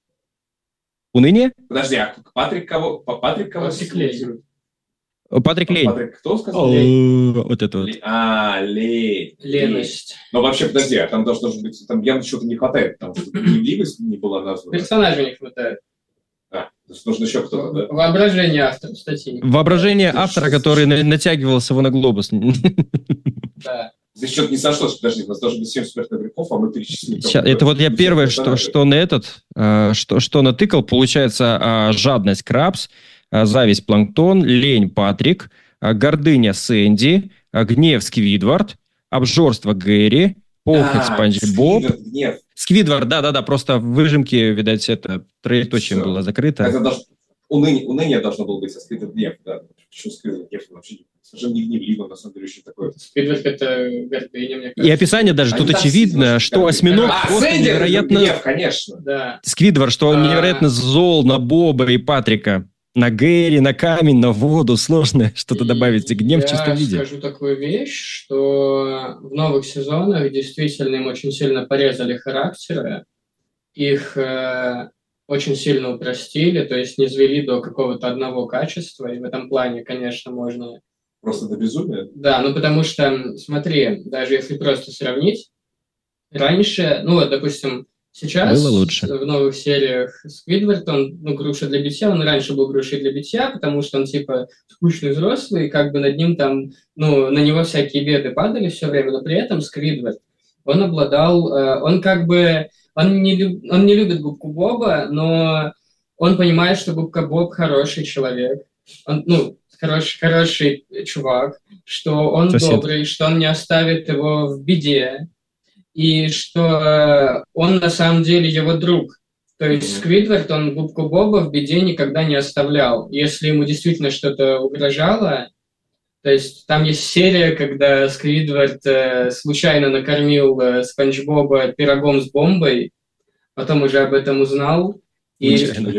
Уныние? Подожди, а Патрик кого? Патрик кого символизирует? Патрик лень. Патрик кто сказал? Лень. Вот это вот. А, лень. Леность. Но вообще, подожди, а там должно быть, там явно чего-то не хватает. Там гневливость не была названа. Персонажей не хватает. А, то есть нужно еще кто-то, да? Воображение автора статьи. Воображение автора, который натягивался на глобус. Да. Здесь что-то не сошлось, подожди, у нас должно быть семь смертных грехов, а мы перечислили... Сейчас, это вот я первое, что, что на этот, э, что, что натыкал, получается, э, жадность Крабс, э, зависть Планктон, лень Патрик, э, гордыня Сэнди, э, гнев Сквидвард, обжорство Гэри, похоть а, Спанч Боб. Сквидвард, да-да-да, просто в выжимке, видать, это троеточием было закрыто. Это даже уныние, уныние должно было быть, а Сквидвард гнев, да. Почему Сквидвард гнев вообще совершенно не гневливо, на самом деле, очень такое. Сквидвард это гордыня, мне кажется. И описание даже, тут очевидно, что осьминог а, просто Сэнди, невероятно... Гнев, конечно. Да. Сквидвард, что он а... невероятно зол на Боба и Патрика. На Гэри, на камень, на воду. Сложно что-то добавить. И гнев в чистом виде. Я скажу такую вещь, что в новых сезонах действительно им очень сильно порезали характеры. Их э, очень сильно упростили, то есть не свели до какого-то одного качества. И в этом плане, конечно, можно... Просто до безумия? Да, ну потому что, смотри, даже если просто сравнить, раньше, ну вот, допустим, сейчас было лучше. В новых сериях Сквидвард, он, ну, груша для битья, он раньше был грушей для битья, потому что он, типа, скучный взрослый, и как бы над ним там, ну, на него всякие беды падали все время, но при этом Сквидвард, он обладал, э, он как бы, он не, люб, он не любит губку Боба, но он понимает, что губка Боб хороший человек, он, ну, хороший, хороший чувак, что он Сосед. добрый, что он не оставит его в беде, и что он на самом деле его друг. То есть Сквидвард, он губку Боба в беде никогда не оставлял. Если ему действительно что-то угрожало, то есть там есть серия, когда Сквидвард э, случайно накормил э, Спанч Боба пирогом с бомбой, потом уже об этом узнал, и,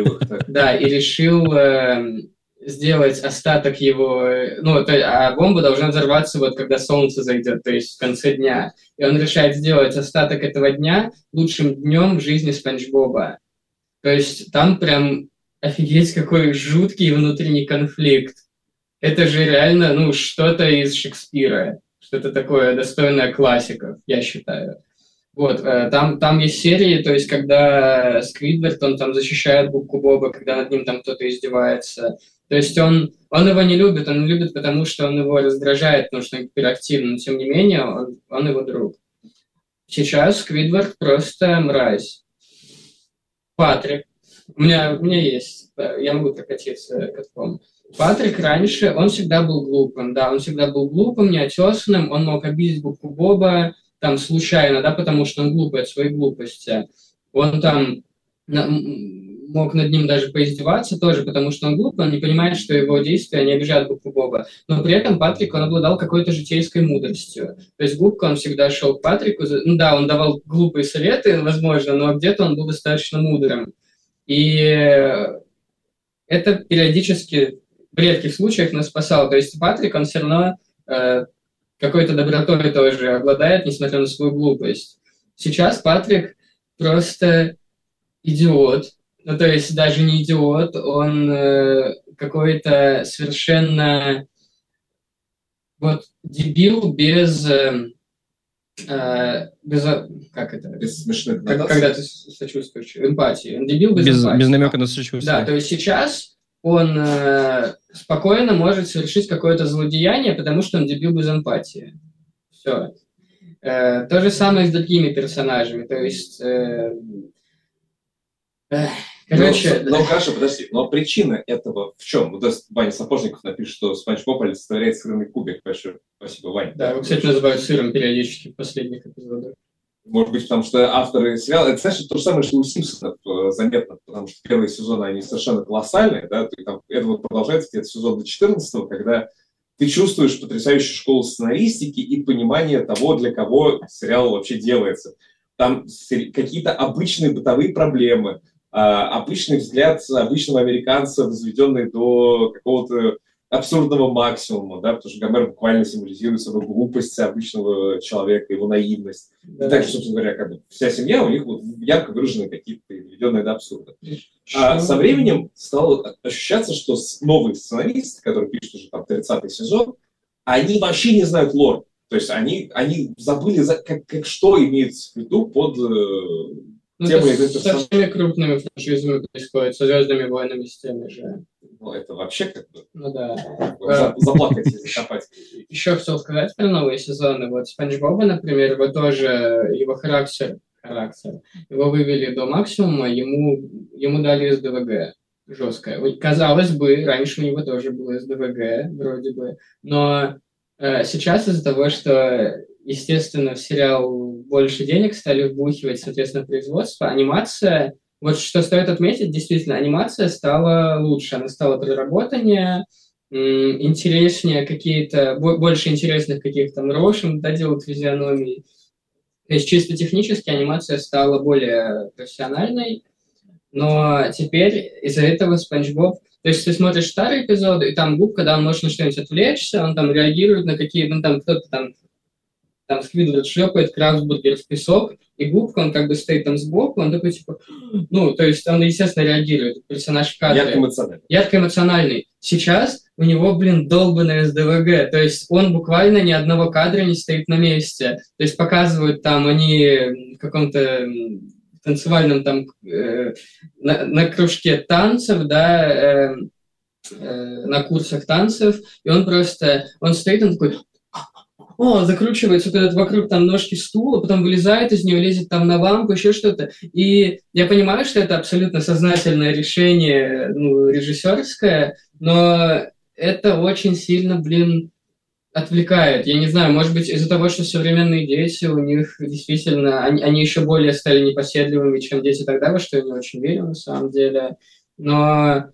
да, и решил... Э, сделать остаток его... Ну, то, а бомба должна взорваться вот когда солнце зайдет, то есть в конце дня. И он решает сделать остаток этого дня лучшим днем в жизни Спанч Боба. То есть там прям офигеть какой жуткий внутренний конфликт. Это же реально, ну, что-то из Шекспира. Что-то такое достойное классиков, я считаю. Вот, там, там есть серии, то есть когда Сквидвард, он там защищает губку Боба, когда над ним там кто-то издевается. То есть он, он его не любит, он не любит, потому что он его раздражает, потому что он гиперактивный, но тем не менее он, он его друг. Сейчас Сквидвард просто мразь. Патрик. У меня, у меня есть, я могу прокатиться катком. Патрик раньше, он всегда был глупым, да, он всегда был глупым, неотесанным, он мог обидеть губку Боба там случайно, да, потому что он глупый от своей глупости. Он там... мог над ним даже поиздеваться тоже, потому что он глупый, он не понимает, что его действия не обижают губку Боба. Но при этом Патрик, он обладал какой-то житейской мудростью. То есть губка, он всегда шел к Патрику, ну да, он давал глупые советы, возможно, но где-то он был достаточно мудрым. И это периодически в редких случаях нас спасало. То есть Патрик, он все равно э, какой-то добротой тоже обладает, несмотря на свою глупость. Сейчас Патрик просто идиот. Ну, то есть даже не идиот, он э, какой-то совершенно вот дебил без... Э, э, без как это? Без смешных как, когда ты сочувствуешь, эмпатии. Он дебил без, без эмпатии. Без намека на сочувствие. Да, то есть сейчас он э, спокойно может совершить какое-то злодеяние, потому что он дебил без эмпатии. Все. Э, то же самое с другими персонажами. То есть... Э, Короче... Ну, ну, хорошо, подожди, но причина этого в чем? Вот Ваня Сапожников напишет, что Спанч Боб олицетворяет сырный кубик. Большое спасибо, Ваня. Да, его, кстати, называют сыром периодически в последних эпизодах. Может быть, потому что авторы сериала... Это, знаешь, то же самое, что у Симпсонов заметно, потому что первые сезоны, они совершенно колоссальные, да, и там, это вот продолжается где-то сезон до четырнадцатого, когда ты чувствуешь потрясающую школу сценаристики и понимание того, для кого сериал вообще делается. Там какие-то обычные бытовые проблемы, обычный взгляд обычного американца, возведенный до какого-то абсурдного максимума, да, потому что Гомер буквально символизирует собой глупость обычного человека, его наивность. Да. И так, собственно говоря, как бы вся семья, у них вот ярко выражены какие-то доведенные до абсурда. А со временем стало ощущаться, что новые сценаристы, которые пишут уже там тридцатый сезон, они вообще не знают лор. То есть они, они забыли, как, как, что имеется в виду под ну, темой. Это со всеми крупными франшизами происходит, со «Звездными войнами», с теми же. Ну, это вообще как бы ну, да. За, заплакать и закопать. Еще хотел сказать про новые сезоны. Вот Спанч Боба, например, его тоже, его характер, характер, его вывели до максимума, ему, ему дали эс дэ вэ гэ жесткое. Казалось бы, раньше у него тоже было эс дэ вэ гэ, вроде бы, но э, сейчас из-за того, что, естественно, в сериал больше денег стали вбухивать, соответственно, производство, анимация... Вот что стоит отметить, действительно, анимация стала лучше, она стала проработаннее, интереснее, какие-то, больше интересных каких-то мрошем, да, делают физиономии. То есть чисто технически анимация стала более профессиональной, но теперь из-за этого Спанч Боб... То есть ты смотришь старые эпизоды, и там губка, да, он может на что-нибудь отвлечься, он там реагирует на какие-то, ну там кто-то там, там Сквидлет шлепает Крабсбургер в песок, и губка, он как бы стоит там сбоку, он такой, типа, ну, то есть он, естественно, реагирует, персонаж в кадре. Ярко эмоциональный. Ярко эмоциональный. Сейчас у него, блин, долбанный эс дэ вэ гэ, то есть он буквально ни одного кадра не стоит на месте. То есть показывают там, они в каком-то танцевальном там, э, на, на кружке танцев, да, э, э, на курсах танцев, и он просто, он стоит, он такой... О, закручивается вот этот вокруг там ножки стула, потом вылезает из нее, лезет там на лампу, еще что-то. И я понимаю, что это абсолютно сознательное решение, ну, режиссерское, но это очень сильно, блин, отвлекает. Я не знаю, может быть, из-за того, что современные дети, у них действительно, они, они еще более стали непоседливыми, чем дети тогда, во что я не очень верю на самом деле. Но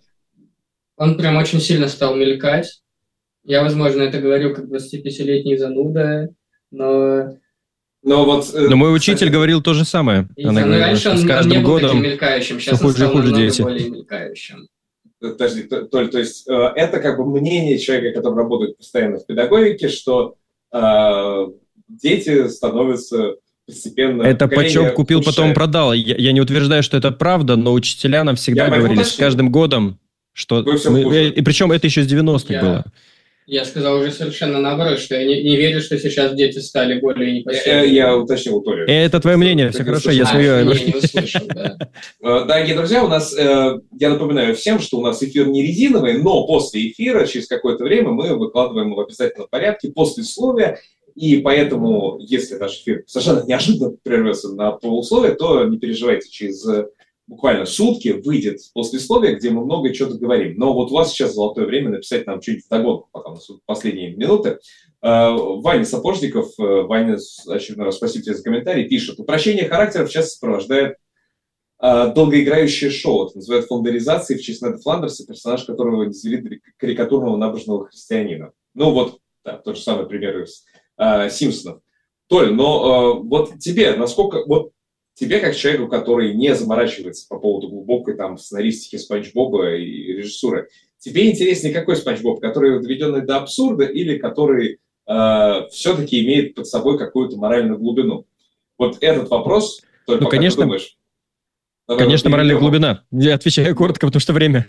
он прям очень сильно стал мелькать. Я, возможно, это говорю как двадцатипятилетний зануда, но... Но, вот, э, но мой учитель кстати, говорил то же самое. И, Она говорила, раньше он, с каждым он не был годом таким мелькающим, сейчас он стал намного дети. более мелькающим. Подожди, Толь, то есть э, это как бы мнение человека, который работает постоянно в педагогике, что э, дети становятся постепенно... Это почем купил, ушает. Потом продал. Я, я не утверждаю, что это правда, но учителя нам всегда я говорили с каждым годом, что... Мы, и причем это еще с девяностых я... было. Я сказал уже совершенно наоборот, что я не, не верю, что сейчас дети стали более непоседливыми. Я, я уточнил у Толи. Это твое мнение, все хорошо, я свое... А, не, не услышал, да. Дорогие друзья, у нас, я напоминаю всем, что у нас эфир не резиновый, но после эфира, через какое-то время, мы выкладываем в обязательном порядке послесловие, и поэтому, если наш эфир совершенно неожиданно прервется на полусловие, то не переживайте, через... буквально сутки выйдет послесловие, где мы много чего говорим. Но вот у вас сейчас золотое время написать нам чуть вдогонку, пока у нас последние минуты. Ваня Сапожников, Ваня, очередной раз спасибо тебе за комментарий, пишет: упрощение характеров часто сопровождает долгоиграющее шоу. Это называют фондеризацией в честь Неда Фландерса, персонаж которого не свели карикатурного набожного христианина. Ну вот, да, тот же самый пример из э, Симпсонов. Толь, но э, вот тебе, насколько... Вот, тебе, как человеку, который не заморачивается по поводу глубокой там сценаристики Спанч Боба и режиссуры, тебе интереснее какой Спанч Боб, который доведенный до абсурда или который э, все-таки имеет под собой какую-то моральную глубину? Вот этот вопрос, только ну, конечно, ты думаешь? Конечно, моральная глубина. Я отвечаю коротко, потому что время.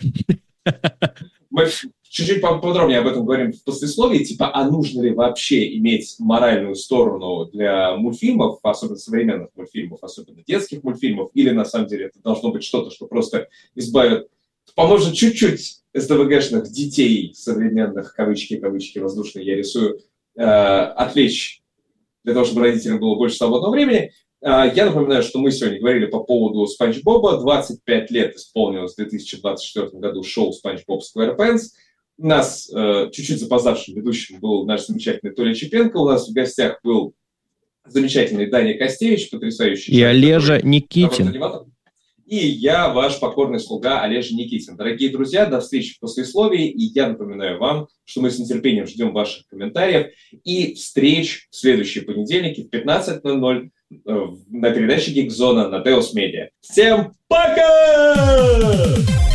Мы чуть-чуть подробнее об этом говорим в послесловии, типа, а нужно ли вообще иметь моральную сторону для мультфильмов, особенно современных мультфильмов, особенно детских мультфильмов, или на самом деле это должно быть что-то, что просто избавит, поможет чуть-чуть эс дэ вэ гэшных детей современных, кавычки, кавычки воздушные, я рисую, э, отвлечь для того, чтобы родителям было больше свободного времени. Я напоминаю, что мы сегодня говорили по поводу Спанч Боба. двадцать пять лет исполнилось в две тысячи двадцать четвёртом году шоу Спанч Боб Сквэрпэнс. У нас э, чуть-чуть запоздавшим ведущим был наш замечательный Толя Чепенко. У нас в гостях был замечательный Даня Костевич, потрясающий. И человек, Олежа который... Никитин. И я, ваш покорный слуга Олежа Никитин. Дорогие друзья, до встречи в послесловии. И я напоминаю вам, что мы с нетерпением ждем ваших комментариев и встреч в следующие понедельники в пятнадцать ноль ноль на передаче Гикзона на Теос Медиа. Всем пока!